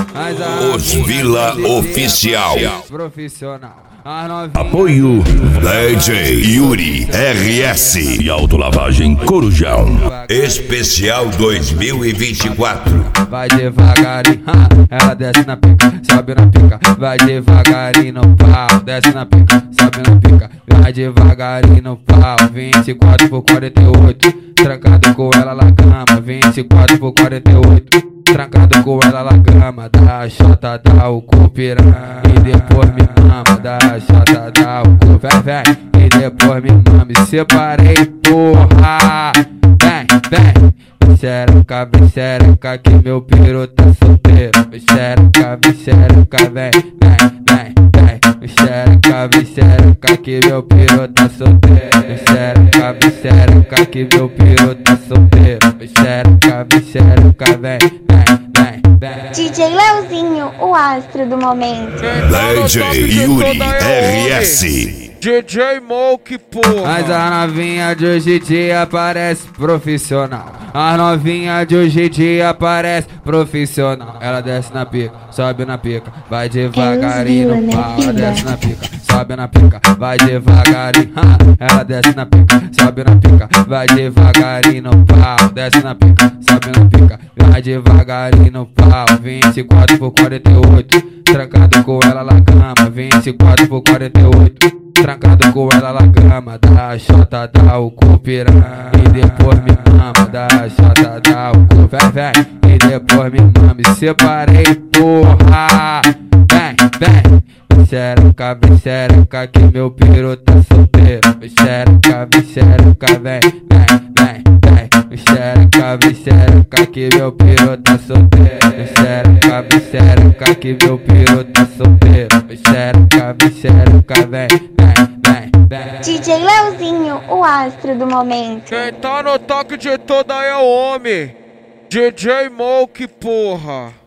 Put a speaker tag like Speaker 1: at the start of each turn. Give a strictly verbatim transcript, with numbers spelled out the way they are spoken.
Speaker 1: Os Vila Oficial.
Speaker 2: Profissional.
Speaker 1: Apoio D J Yuri R S e Autolavagem Corujão. Especial dois mil e vinte e quatro.
Speaker 2: Vai devagarinho, ela desce na pica, sobe na pica. Vai devagarinho no pau, desce na pica, sobe na pica. Vai devagarinho no pau, vinte e quatro por quarenta e oito. Trancado com ela na cama, vinte e quatro por quarenta e oito. Trancado com ela na cama, dá a chota, dá o cu piranha. E depois me mama, dá a chota, dá o cu, vem, vem. E depois me mama, me separei, porra. Vem, vem. Xereca, vem xereca, que meu piru tá solteiro. Vem xereca, vem xereca, vem, vem, vem, vem. Xereca, vem xereca, que meu piru tá solteiro. Vem xereca, vem xereca, que meu piru tá solteiro. Vem xereca, vem xereca, vem, vem, vem.
Speaker 3: D J Leozinho, o astro do momento.
Speaker 1: D J Yuri R S.
Speaker 4: D J Moke, porra.
Speaker 2: Mas a novinha de hoje em dia parece profissional. A novinha de hoje em dia parece profissional. Ela desce na pica, sobe na pica, vai devagarinho no pau. Ela desce na pica, sobe na pica, vai devagarinho. Ela desce na pica, sobe na pica, vai devagarinho no pau. Desce na pica, sobe na pica, vai devagarinho no pau. vinte e quatro por quarenta e oito. Trancado com ela na cama, vinte e quatro por quarenta e oito. Trancado com ela na cama, dá a chota, dá o cu piranha. E depois me mama, dá a chota, dá o cu, vem, vem. E depois me mama, me separei, porra. Vem, vem. Xereca, vem xereca, que meu piru tá solteiro. Vem xereca, vem xereca, vem, vem, vem, vem. Xereca, vem xereca, que meu piru tá solteiro. Vem xereca, vem xereca, que meu piru tá solteiro. Vem xereca, vem xereca, vem, vem, vem.
Speaker 3: D J Leozinho, o astro do momento.
Speaker 4: Quem tá no toque de toda é o homem. D J Moke, porra.